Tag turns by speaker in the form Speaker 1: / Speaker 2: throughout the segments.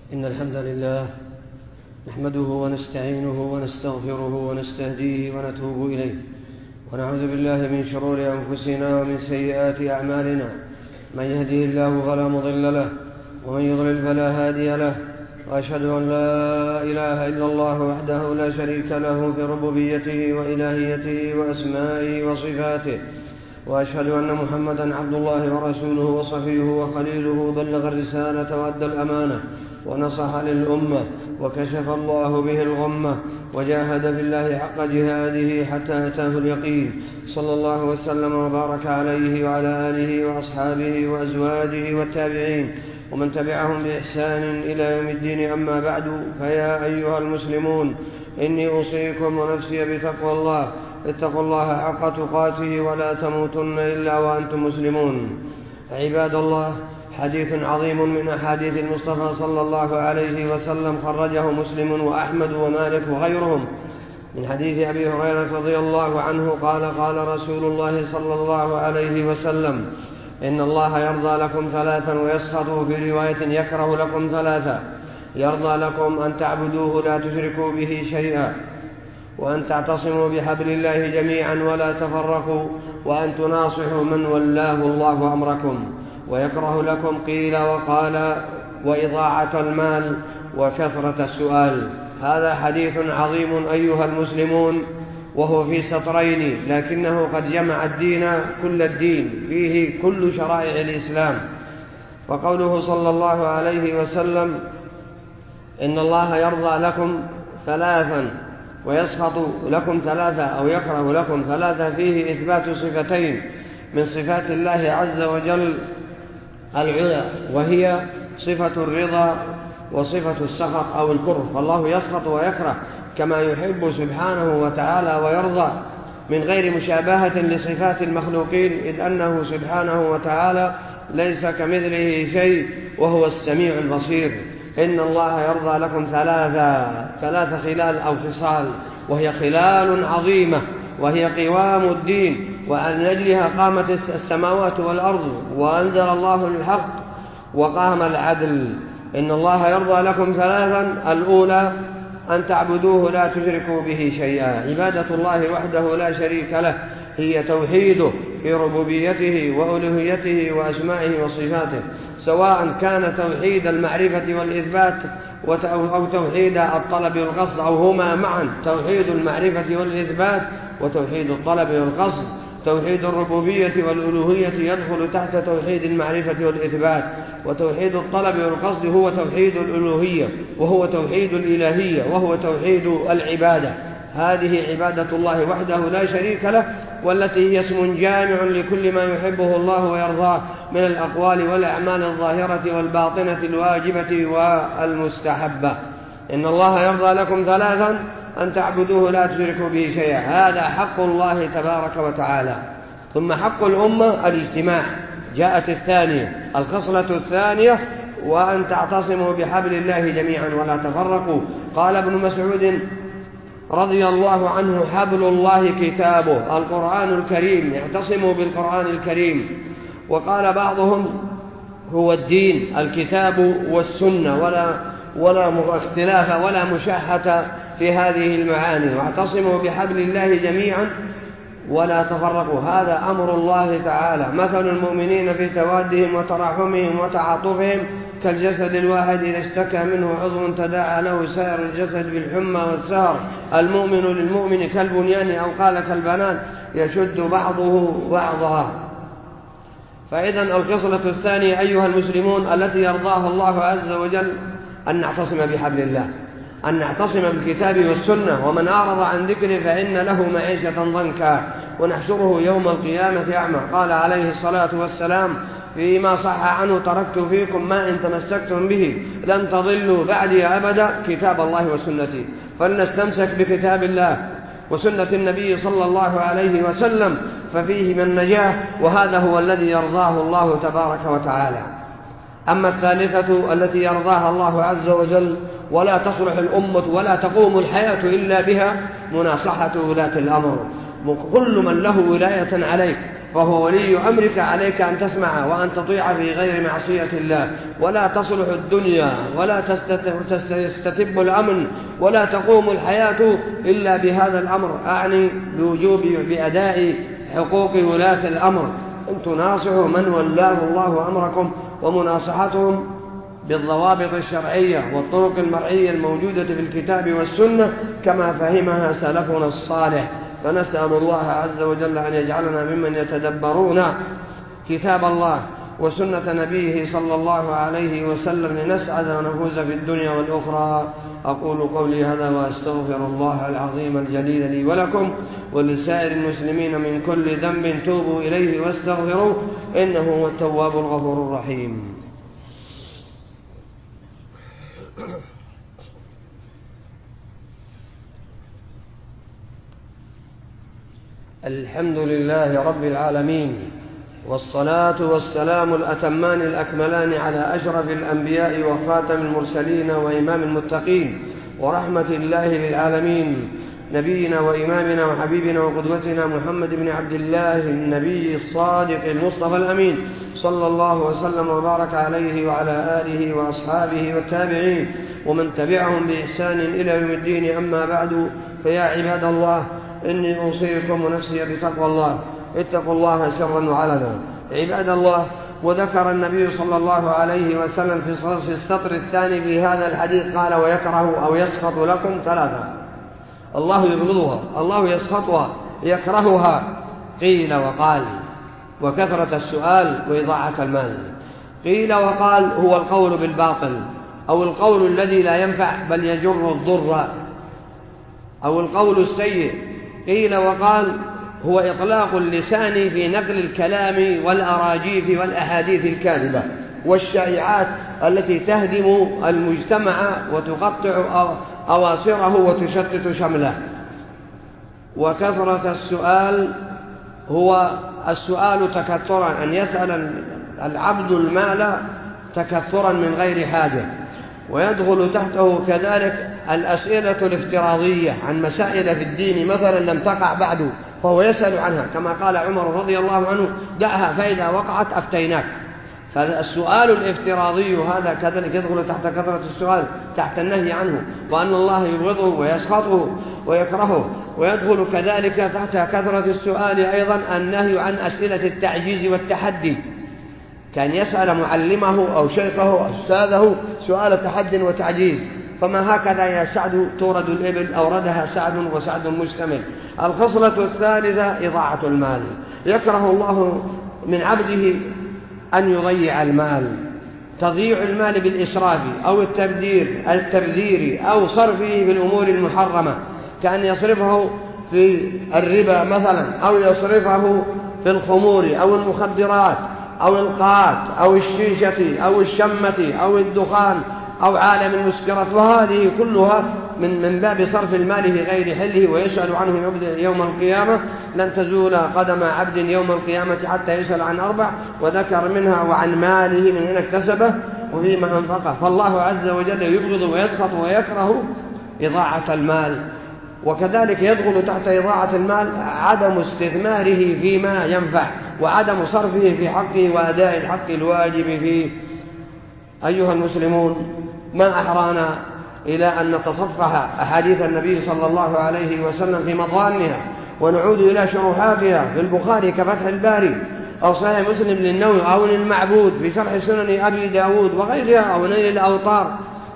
Speaker 1: إن الحمد لله نحمده ونستعينه ونستغفره ونستهديه ونتوب إليه، ونعوذ بالله من شرور أنفسنا ومن سيئات أعمالنا. من يهده الله فلا مضل له، ومن يضلل فلا هادي له، وأشهد أن لا إله إلا الله وحده لا شريك له في ربوبيته وإلهيته وأسمائه وصفاته، وأشهد أن محمدا عبد الله ورسوله وصفيه وخليله، بلغ الرسالة وأدى الأمانة ونصح للأمة وكشف الله به الغمة، وجاهد في الله حق جهاده حتى أتاه اليقين، صلى الله وسلم وبارك عليه وعلى آله وأصحابه وأزواجه والتابعين ومن تبعهم بإحسان إلى يوم الدين. أما بعد، فيا أيها المسلمون، إني أوصيكم ونفسي بتقوى الله. اتقوا الله حق تقاته ولا تموتن إلا وأنتم مسلمون. عباد الله، حديث عظيم من أحاديث المصطفى صلى الله عليه وسلم خرجه مسلم وأحمد ومالك وغيرهم من حديث أبي هريرة رضي الله عنه قال: قال رسول الله صلى الله عليه وسلم: إن الله يرضى لكم ثلاثا ويسخط، في رواية يكره لكم ثلاثا: يرضى لكم أن تعبدوه لا تشركوا به شيئا، وأن تعتصموا بحبل الله جميعا ولا تفرقوا، وأن تناصحوا من ولاه الله أمركم. ويكره لكم قيل وقال وإضاعة المال وكثرة السؤال. هذا حديث عظيم أيها المسلمون، وهو في سطرين، لكنه قد جمع الدين كل الدين، فيه كل شرائع الإسلام. وقوله صلى الله عليه وسلم: إن الله يرضى لكم ثلاثا ويسخط لكم ثلاثا أو يكره لكم ثلاثا، فيه إثبات صفتين من صفات الله عز وجل العلى، وهي صفة الرضا وصفة السخط أو الكره. فالله يسخط ويكره كما يحب سبحانه وتعالى ويرضى، من غير مشابهة لصفات المخلوقين، إذ أنه سبحانه وتعالى ليس كمثله شيء وهو السميع البصير. إن الله يرضى لكم ثلاث خلال أو خصال، وهي خلال عظيمة، وهي قوام الدين، وعن أجلها قامت السماوات والأرض، وأنزل الله الحق وقام العدل. إن الله يرضى لكم ثلاثا: الأولى أن تعبدوه لا تشركوا به شيئا. عبادة الله وحده لا شريك له هي توحيده في ربوبيته وألوهيته وأسمائه وصفاته، سواء كان توحيد المعرفة والإثبات أو توحيد الطلب والقصد، أو هما معا، توحيد المعرفة والإثبات وتوحيد الطلب والقصد. توحيد الربوبية والألوهية يدخل تحت توحيد المعرفة والإثبات، وتوحيد الطلب والقصد هو توحيد الألوهية، وهو توحيد الإلهية، وهو توحيد العبادة. هذه عبادة الله وحده لا شريك له، والتي هي اسم جامع لكل ما يحبه الله ويرضاه من الأقوال والأعمال الظاهرة والباطنة، الواجبة والمستحبة. إن الله يرضى لكم ثلاثا: أن تعبدوه لا تشركوا به شيئا. هذا حق الله تبارك وتعالى. ثم حق الأمة الاجتماع، جاءت الثانية، الخصلة الثانية: وأن تعتصموا بحبل الله جميعا ولا تفرقوا. قال ابن مسعود رضي الله عنه: حبل الله كتابه، القرآن الكريم، اعتصموا بالقرآن الكريم. وقال بعضهم: هو الدين، الكتاب والسنة، ولا اختلاف ولا مشاحة في هذه المعاني. واعتصموا بحبل الله جميعا ولا تفرقوا، هذا أمر الله تعالى. مثل المؤمنين في توادهم وتراحمهم وتعاطفهم كالجسد الواحد إذا اشتكى منه عضو تداعى له سائر الجسد بالحمى والسهر. المؤمن للمؤمن كالبنيان، أو قال كالبنان، يشد بعضه بعضها. فإذا الخصلة الثانية أيها المسلمون التي يرضاها الله عز وجل أن نعتصم بحبل الله، أن نعتصم بالكتاب والسنة. ومن أعرض عن ذكري فإن له معيشة ضنكا ونحشره يوم القيامة أعمى. قال عليه الصلاة والسلام فيما صح عنه: تركت فيكم ما إن تمسكتم به لن تضلوا بعدي أبدا، كتاب الله وسنتي. فلنستمسك بكتاب الله وسنة النبي صلى الله عليه وسلم، ففيه من نجاه، وهذا هو الذي يرضاه الله تبارك وتعالى. أما الثالثة التي يرضاها الله عز وجل ولا تصلح الأمة ولا تقوم الحياة إلا بها: مناصحة ولاة الأمر. كل من له ولاية عليك فهو ولي أمرك، عليك أن تسمع وأن تطيع في غير معصية الله. ولا تصلح الدنيا ولا تستتب الأمن ولا تقوم الحياة إلا بهذا الأمر، أعني بأداء حقوق ولاة الأمر، أن تناصحوا من ولاه الله أمركم، ومناصحتهم بالضوابط الشرعية والطرق المرعية الموجودة في الكتاب والسنة كما فهمها سلفنا الصالح. فنسأل الله عز وجل أن يجعلنا ممن يتدبرون كتاب الله وسنة نبيه صلى الله عليه وسلم لنسعد ونفوز في الدنيا والأخرى. أقول قولي هذا وأستغفر الله العظيم الجليل لي ولكم ولسائر المسلمين من كل ذنب توبوا إليه واستغفروه إنه هو التواب الغفور الرحيم. الحمد لله رب العالمين، والصلاة والسلام الأتمان الأكملان على أشرف الأنبياء وخاتم المرسلين وإمام المتقين ورحمة الله للعالمين، نبينا وإمامنا وحبيبنا وقدوتنا محمد بن عبد الله النبي الصادق المصطفى الأمين، صلى الله وسلم وبارك عليه وعلى آله وأصحابه والتابعين ومن تبعهم بإحسان إلى يوم الدين. أما بعد، فيا عباد الله، إني أوصيكم ونفسي بتقوى الله. اتقوا الله سرا وعلنا عباد الله. وذكر النبي صلى الله عليه وسلم في السطر الثاني في هذا الحديث قال: ويكره أو يسخط لكم ثلاثة: الله يبغضها، الله يسخطها، يكرهها. قيل وقال: وكثرة السؤال وإضاعة المال. قيل وقال هو القول بالباطل، أو القول الذي لا ينفع بل يجر الضر، أو القول السيء. قيل وقال هو إطلاق اللسان في نقل الكلام والأراجيف والأحاديث الكاذبة والشائعات التي تهدم المجتمع وتقطع أواصره وتشتت شمله. وكثرة السؤال هو السؤال تكثرا، أن يسأل العبد المال تكثرا من غير حاجة. ويدخل تحته كذلك الأسئلة الافتراضية عن مسائل في الدين مثلا لم تقع بعد فهو يسأل عنها، كما قال عمر رضي الله عنه: دعها فإذا وقعت أفتيناك. فالسؤال الافتراضي هذا كذلك يدخل تحت كثرة السؤال، تحت النهي عنه، وأن الله يبغضه ويسخطه ويكرهه. ويدخل كذلك تحت كثرة السؤال أيضا النهي عن أسئلة التعجيز والتحدي، كان يسأل معلمه أو شيخه أو أستاذه سؤال تحد وتعجيز. فما هكذا يا سعد تورد الإبل، أوردها سعد وسعد مشتمل. الخصلة الثالثة إضاعة المال. يكره الله من عبده أن يضيع المال، تضييع المال بالإسراف أو التبذير أو صرفه بالأمور المحرمة، كأن يصرفه في الربا مثلا، أو يصرفه في الخمور أو المخدرات أو القات أو الشيشة أو الشمة أو الدخان أو عالم المسكرات. وهذه كلها من باب صرف المال في غير حله، ويسأل عنه يوم القيامة. لن تزول قدم عبد يوم القيامة حتى يسأل عن 4، وذكر منها وعن ماله من أين اكتسبه وفيما أنفقه. فالله عز وجل يبغض ويسخط ويكره إضاعة المال. وكذلك يدخل تحت إضاعة المال عدم استثماره فيما ينفع، وعدم صرفه في حقه وأداء الحق الواجب فيه. أيها المسلمون، ما أحرانا إلى أن نتصفح أحاديث النبي صلى الله عليه وسلم في مضانها، ونعود إلى شروحاتها في البخاري كفتح الباري، أو صحيح مسلم للنووي، أو للمعبود في شرح سنن أبي داود وغيرها، أو نيل الأوطار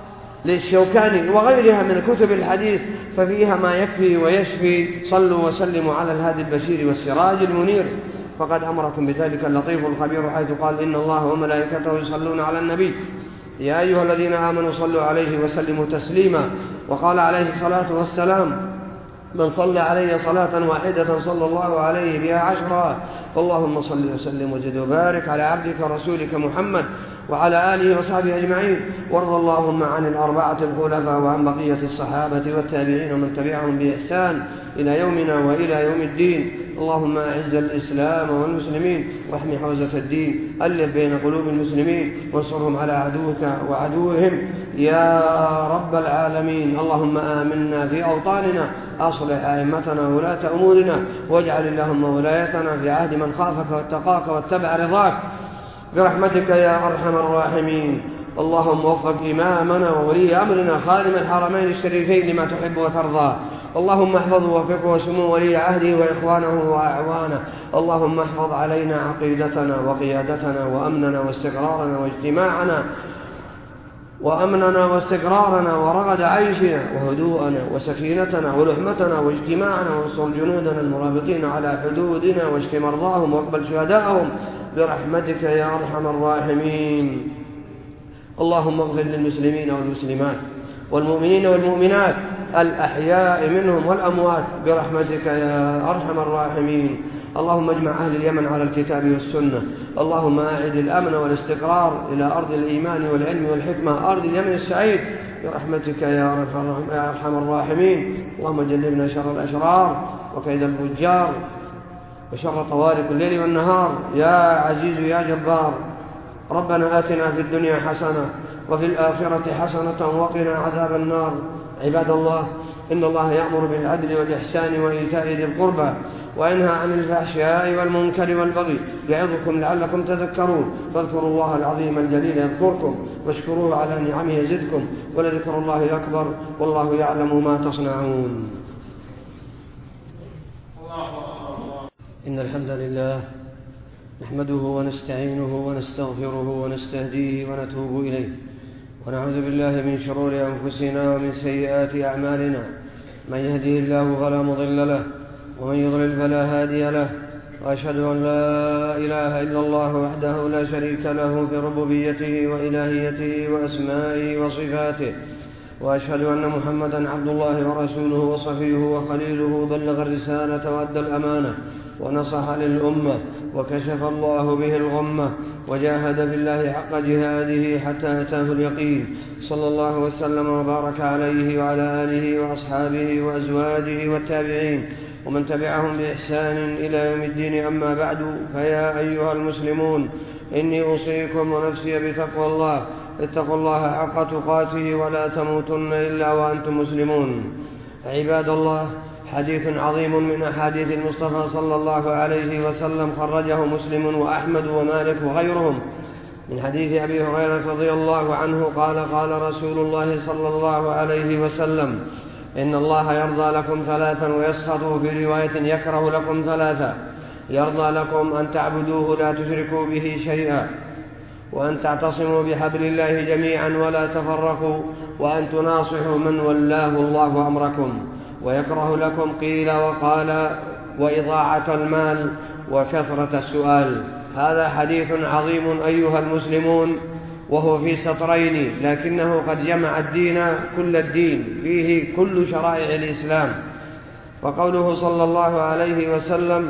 Speaker 1: للشوكاني وغيرها من كتب الحديث، ففيها ما يكفي ويشفي. صلوا وسلموا على الهادي البشير والسراج المنير، فقد أمركم بذلك اللطيف الخبير، حيث قال: إن الله وملائكته يصلون على النبي يا أيها الذين آمنوا صلوا عليه وسلموا تسليما. وقال عليه الصلاة والسلام: من صلى علي صلاة واحدة صلى الله عليه بها 10. فاللهم صل وسلم وزد وبارك على عبدك ورسولك محمد وعلى آله وصحبه أجمعين. وارض اللهم عن الأربعة الخلفاء وعن بقية الصحابة والتابعين ومن تبعهم بإحسان إلى يومنا وإلى يوم الدين. اللهم أعز الإسلام والمسلمين واحمي حوزة الدين، ألف بين قلوب المسلمين وانصرهم على عدوك وعدوهم يا رب العالمين. اللهم آمنا في أوطاننا، أصلح أئمتنا وولاة أمورنا، واجعل اللهم ولايتنا في عهد من خافك واتقاك واتبع رضاك برحمتك يا أرحم الراحمين. اللهم وفق إمامنا وولي أمرنا خادم الحرمين الشريفين لما تحب وترضى. اللهم احفظه ووفقه وسمو ولي عهده وإخوانه وأعوانه. اللهم احفظ علينا عقيدتنا وقيادتنا وأمننا واستقرارنا ورغد عيشنا وهدوءنا وسكينتنا ولحمتنا واجتماعنا، واستر جنودنا المرابطين على حدودنا، واشف مرضاهم واقبل شهداءهم برحمتك يا أرحم الراحمين. اللهم اغفر للمسلمين والمسلمات والمؤمنين والمؤمنات الأحياء منهم والأموات برحمتك يا أرحم الراحمين. اللهم اجمع أهل اليمن على الكتاب والسنة. اللهم أعد الأمن والاستقرار إلى أرض الإيمان والعلم والحكمة، أرض اليمن السعيد برحمتك يا أرحم الراحمين. اللهم جنبنا شر الأشرار وكيد الفجار وشر طوارق الليل والنهار يا عزيز يا جبار. ربنا آتنا في الدنيا حسنة وفي الآخرة حسنة وقنا عذاب النار. عباد الله، إن الله يأمر بالعدل والإحسان وإيتاء ذي القربى وينهى عن الفحشاء والمنكر والبغي يعظكم لعلكم تذكرون. فاذكروا الله العظيم الجليل يذكركم، واشكروه على نعمه يزدكم، ولذكر الله أكبر، والله يعلم ما تصنعون. إن الحمد لله نحمده ونستعينه ونستغفره ونستهديه ونتوب إليه، ونعوذ بالله من شرور أنفسنا ومن سيئات أعمالنا. من يهده الله فلا مضل له، ومن يضلل فلا هادي له، وأشهد أن لا إله إلا الله وحده لا شريك له في ربوبيته وإلهيته وأسمائه وصفاته، وأشهد أن محمدا عبد الله ورسوله وصفيه وخليله، بلغ الرسالة وأدى الأمانة ونصح للأمة وكشف الله به الغمة، وجاهد في الله حق جهاده حتى أتاه اليقين. صلى الله وسلم وبارك عليه وعلى آله وأصحابه وأزواجه والتابعين ومن تبعهم بإحسان إلى يوم الدين. أما بعد، فيا أيها المسلمون، إني أوصيكم ونفسي بتقوى الله. اتقوا الله حق تقاته ولا تموتن إلا وأنتم مسلمون. عباد الله، حديث عظيم من أحاديث المصطفى صلى الله عليه وسلم خرجه مسلم وأحمد ومالك وغيرهم من حديث أبي هريرة رضي الله عنه قال: قال رسول الله صلى الله عليه وسلم: إن الله يرضى لكم ثلاثا ويسخط، في رواية يكره لكم ثلاثا: يرضى لكم أن تعبدوه لا تشركوا به شيئا، وأن تعتصموا بحبل الله جميعا ولا تفرقوا، وأن تناصحوا من ولاه الله أمركم. ويكره لكم قيل وقال وإضاعة المال وكثرة السؤال. هذا حديث عظيم أيها المسلمون، وهو في سطرين، لكنه قد جمع الدين كل الدين، فيه كل شرائع الإسلام. وقوله صلى الله عليه وسلم: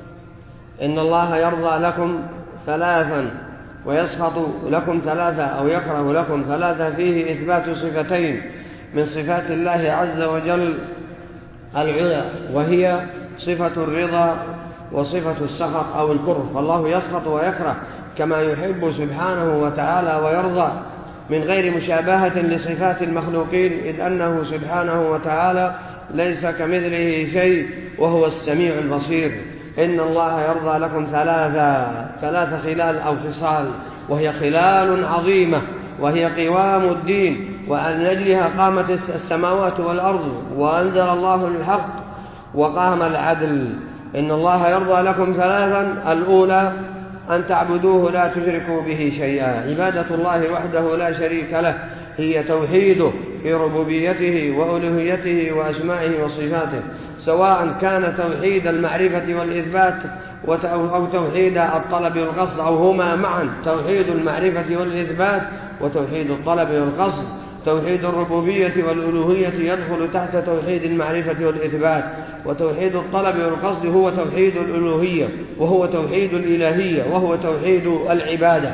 Speaker 1: إن الله يرضى لكم ثلاثا ويسخط لكم ثلاثا، أو يكره لكم ثلاثا، فيه إثبات صفتين من صفات الله عز وجل العلى، وهي صفة الرضا وصفة السخط أو الكره. فالله يسخط ويكره كما يحب سبحانه وتعالى ويرضى، من غير مشابهة لصفات المخلوقين، إذ أنه سبحانه وتعالى ليس كمثله شيء وهو السميع البصير. إن الله يرضى لكم ثلاث خلال أو خصال، وهي خلال عظيمة، وهي قوام الدين، وعن أجلها قامت السماوات والأرض، وأنزل الله الحق وقام العدل. إن الله يرضى لكم ثلاثا: الأولى أن تعبدوه لا تشركوا به شيئا. عبادة الله وحده لا شريك له هي توحيده في ربوبيته وألوهيته وأسمائه وصفاته، سواء كان توحيد المعرفة والإثبات أو توحيد الطلب والقصد، أو هما معا، توحيد المعرفة والإثبات وتوحيد الطلب والقصد. توحيد الربوبية والألوهية يدخل تحت توحيد المعرفة والإثبات، وتوحيد الطلب والقصد هو توحيد الألوهية، وهو توحيد الإلهية، وهو توحيد العبادة.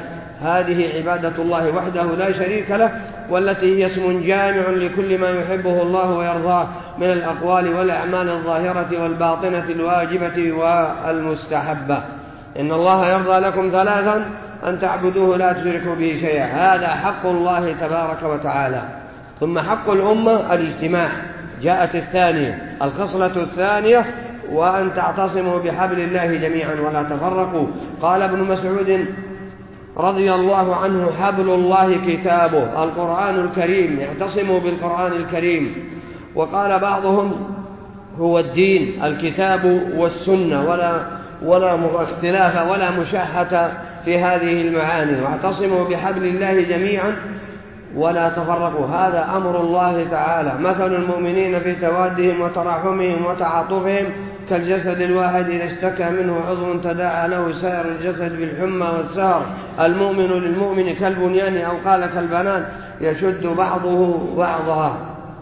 Speaker 1: هذه عبادة الله وحده لا شريك له، والتي هي اسم جامع لكل ما يحبه الله ويرضاه من الأقوال والأعمال الظاهرة والباطنة الواجبة والمستحبة. إن الله يرضى لكم ثلاثا: أن تعبدوه لا تشركوا به شيئا، هذا حق الله تبارك وتعالى. ثم حق الأمة الاجتماع، جاءت الثانية، الخصلة الثانية: وأن تعتصموا بحبل الله جميعا ولا تفرقوا. قال ابن مسعود رضي الله عنه: حبل الله كتابه القرآن الكريم، اعتصموا بالقرآن الكريم. وقال بعضهم: هو الدين الكتاب والسنة، ولا اختلاف ولا مشاحة في هذه المعاني. واعتصموا بحبل الله جميعا ولا تفرقوا، هذا أمر الله تعالى. مثل المؤمنين في توادهم وتراحمهم وتعاطفهم كالجسد الواحد إذا اشتكى منه عضو تداعى له سائر الجسد بالحمى والسهر. المؤمن للمؤمن كالبنيان، أو قال كالبنان، يشد بعضه بعضها.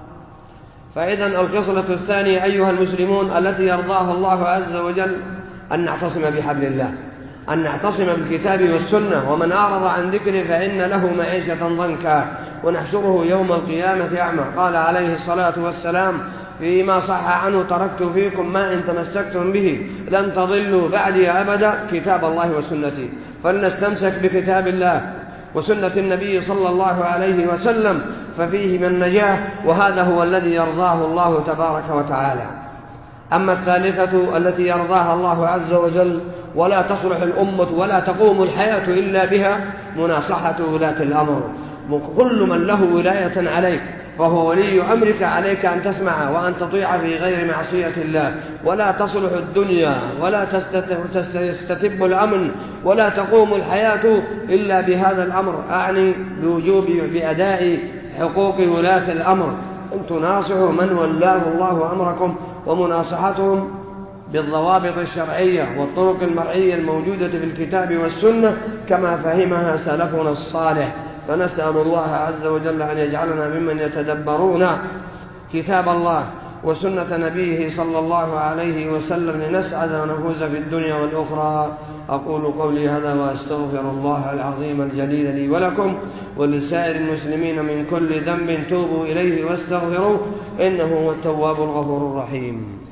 Speaker 1: فإذا الخصلة الثانية أيها المسلمون التي يرضاها الله عز وجل أن نعتصم بحبل الله، أن نعتصم بالكتاب والسنة. ومن أعرض عن ذكري فإن له معيشة ضنكا ونحشره يوم القيامة أعمى. قال عليه الصلاة والسلام فيما صح عنه: تركت فيكم ما إن تمسكتم به لن تضلوا بعدي أبدا، كتاب الله وسنتي. فلنستمسك بكتاب الله وسنة النبي صلى الله عليه وسلم، ففيهما النجاة، وهذا هو الذي يرضاه الله تبارك وتعالى. أما الثالثة التي يرضاها الله عز وجل ولا تصلح الأمة ولا تقوم الحياة إلا بها: مناصحة ولاة الأمر. كل من له ولاية عليك فهو ولي أمرك، عليك أن تسمع وأن تطيع في غير معصية الله. ولا تصلح الدنيا ولا تستتب الأمن ولا تقوم الحياة إلا بهذا الأمر، أعني بأداء حقوق ولاة الأمر. أن تناصحوا من ولاه الله أمركم، ومناصحتهم بالضوابط الشرعية والطرق المرعية الموجودة في الكتاب والسنة كما فهمها سلفنا الصالح. فنسأل الله عز وجل أن يجعلنا ممن يتدبرون كتاب الله وسنة نبيه صلى الله عليه وسلم لنسعد ونفوز في الدنيا والأخرى. أقول قولي هذا وأستغفر الله العظيم الجليل لي ولكم ولسائر المسلمين من كل ذنب. توبوا إليه واستغفروه إنه هو التواب الغفور الرحيم.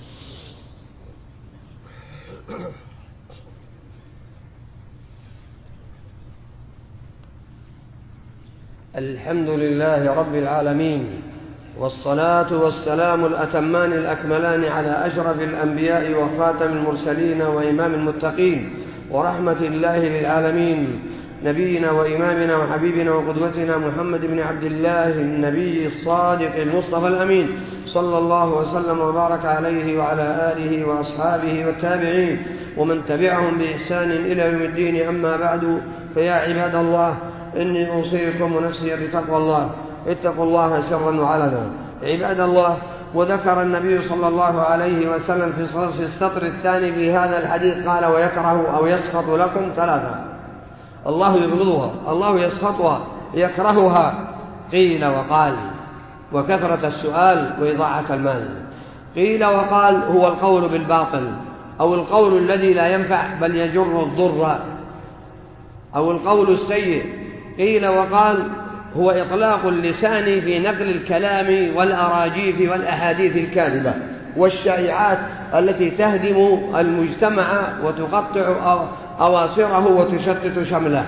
Speaker 1: الحمد لله رب العالمين، والصلاة والسلام الأتمان الأكملان على أشرف الأنبياء وخاتم المرسلين وإمام المتقين ورحمة الله للعالمين، نبينا وإمامنا وحبيبنا وقدوتنا محمد بن عبد الله النبي الصادق المصطفى الأمين، صلى الله وسلم وبارك عليه وعلى آله وأصحابه والتابعين ومن تبعهم بإحسان إلى يوم الدين. أما بعد، فيا عباد الله، إني أوصيكم ونفسي بتقوى الله. اتقوا الله سرا وعلنا عباد الله. وذكر النبي صلى الله عليه وسلم في السطر الثاني في هذا الحديث قال: ويكره أو يسخط لكم ثلاثة: الله يبغضها، الله يسخطها، يكرهها. قيل وقال: وكثرة السؤال وإضاعة المال. قيل وقال هو القول بالباطل، أو القول الذي لا ينفع بل يجر الضر، أو القول السيء. قيل وقال هو إطلاق اللسان في نقل الكلام والأراجيف والأحاديث الكاذبة والشائعات التي تهدم المجتمع وتقطع أواصره وتشتت شمله.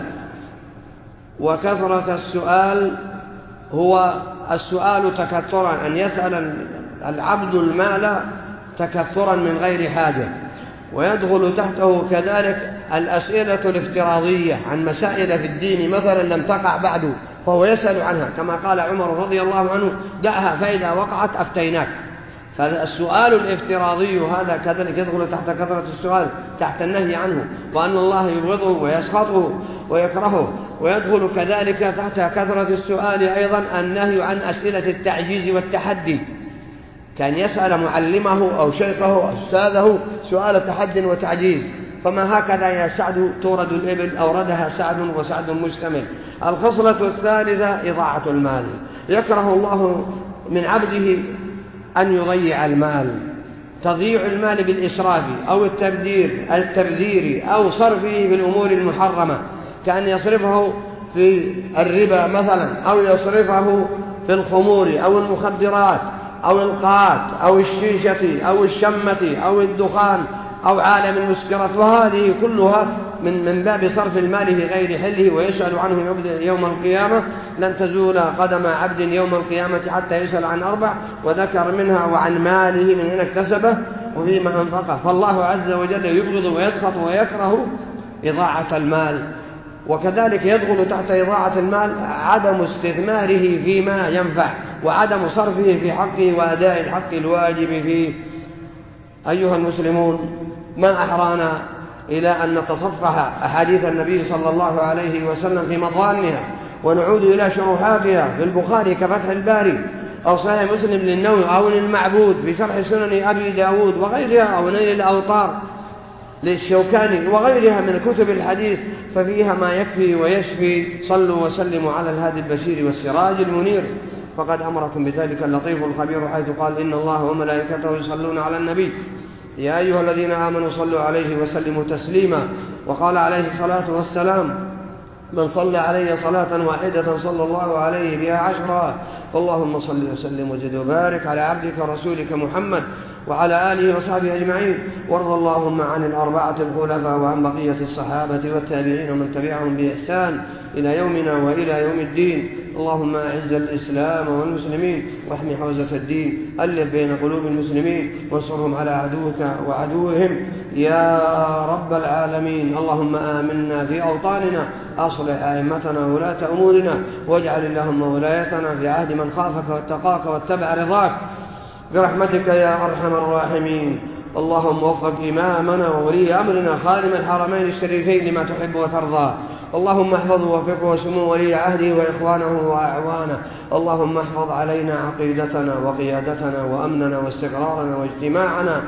Speaker 1: وكثرة السؤال هو السؤال تكثرا، أن يسأل العبد المال تكثرا من غير حاجة. ويدخل تحته كذلك الأسئلة الافتراضية عن مسائل في الدين مثلا لم تقع بعد فهو يسأل عنها، كما قال عمر رضي الله عنه: دعها فإذا وقعت أفتيناك. فالسؤال الافتراضي هذا كذلك يدخل تحت كثرة السؤال، تحت النهي عنه، وأن الله يبغضه ويسخطه ويكرهه. ويدخل كذلك تحت كثرة السؤال أيضا النهي عن أسئلة التعجيز والتحدي، كان يسأل معلمه أو شيخه أو أستاذه سؤال تحد وتعجيز. فما هكذا يا سعد تورد الإبل أوردها سعد وسعد مجتمل. الخصلة الثالثة إضاعة المال. يكره الله من عبده أن يضيع المال، تضييع المال بالإسراف أو التبذير أو صرفه بالأمور المحرمة. كأن يصرفه في الربا مثلا، أو يصرفه في الخمور أو المخدرات أو القات أو الشيشة أو الشمة أو الدخان أو عالم المسكرات، وهذه كلها من باب صرف المال في غير حله، ويسأل عنه يوم القيامة. لن تزول قدم عبد يوم القيامة حتى يسأل عن 4، وذكر منها وعن ماله من أين اكتسبه وفيما أنفقه. فالله عز وجل يبغض ويسخط ويكره إضاعة المال. وكذلك يدخل تحت إضاعة المال عدم استثماره فيما ينفع، وعدم صرفه في حقه وأداء الحق الواجب فيه. أيها المسلمون، ما أحرانا إلى أن نتصفح أحاديث النبي صلى الله عليه وسلم في مضانها، ونعود إلى شروحاتها في البخاري كفتح الباري، أو صحيح مسلم للنووي، أو للمعبود في شرح سنن أبي داود وغيرها، أو نيل الأوطار للشوكاني وغيرها من كتب الحديث، ففيها ما يكفي ويشفي. صلوا وسلموا على الهادي البشير والسراج المنير، فقد أمركم بذلك اللطيف الخبير، حيث قال: إن الله وملائكته يصلون على النبي يا أيها الذين آمنوا صلوا عليه وسلموا تسليما. وقال عليه الصلاة والسلام: من صلى علي صلاة واحدة صلى الله عليه بها 10. فاللهم صل وسلم وزد وبارك على عبدك ورسولك محمد وعلى آله وصحبه أجمعين. وارض اللهم عن الأربعة الخلفاء وعن بقية الصحابة والتابعين ومن تبعهم بإحسان إلى يومنا وإلى يوم الدين. اللهم أعز الإسلام والمسلمين واحمي حوزة الدين، ألف بين قلوب المسلمين وانصرهم على عدوك وعدوهم يا رب العالمين. اللهم آمنا في أوطاننا، أصلح أئمتنا وولاة أمورنا، واجعل اللهم ولايتنا في عهد من خافك واتقاك واتبع رضاك برحمتك يا أرحم الراحمين. اللهم وفق إمامنا وولي أمرنا خادم الحرمين الشريفين لما تحب وترضى. اللهم احفظه وفقه وسمو ولي عهده وإخوانه وأعوانه. اللهم احفظ علينا عقيدتنا وقيادتنا وأمننا واستقرارنا واجتماعنا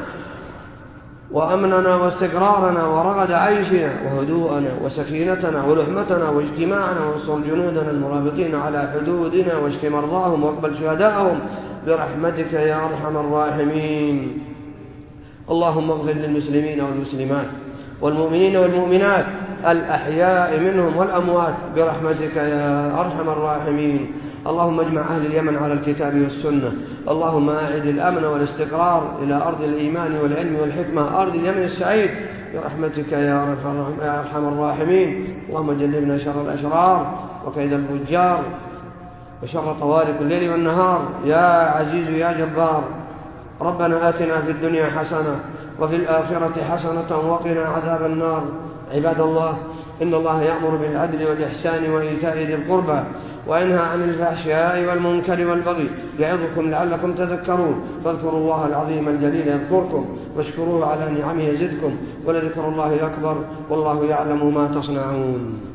Speaker 1: وأمننا واستقرارنا ورغد عيشنا وهدوءنا وسكينتنا ولحمتنا واجتماعنا، واستر جنودنا المرابطين على حدودنا، واشف مرضاهم واقبل شهداءهم برحمتك يا أرحم الراحمين. اللهم اغفر للمسلمين والمسلمات والمؤمنين والمؤمنات الأحياء منهم والأموات برحمتك يا أرحم الراحمين. اللهم اجمع أهل اليمن على الكتاب والسنة. اللهم أعد الأمن والاستقرار إلى أرض الإيمان والعلم والحكمة، أرض اليمن السعيد برحمتك يا أرحم الراحمين. اللهم جنبنا شر الأشرار وكيد الفجار وشر طوارق الليل والنهار يا عزيز يا جبار. ربنا آتنا في الدنيا حسنة وفي الآخرة حسنة وقنا عذاب النار. عباد الله، إن الله يأمر بالعدل والإحسان وإيتاء ذي القربى وينهى عن الفحشاء والمنكر والبغي يعظكم لعلكم تذكرون. فاذكروا الله العظيم الجليل يذكركم، واشكروه على نعمه يزدكم، ولذكر الله أكبر، والله يعلم ما تصنعون.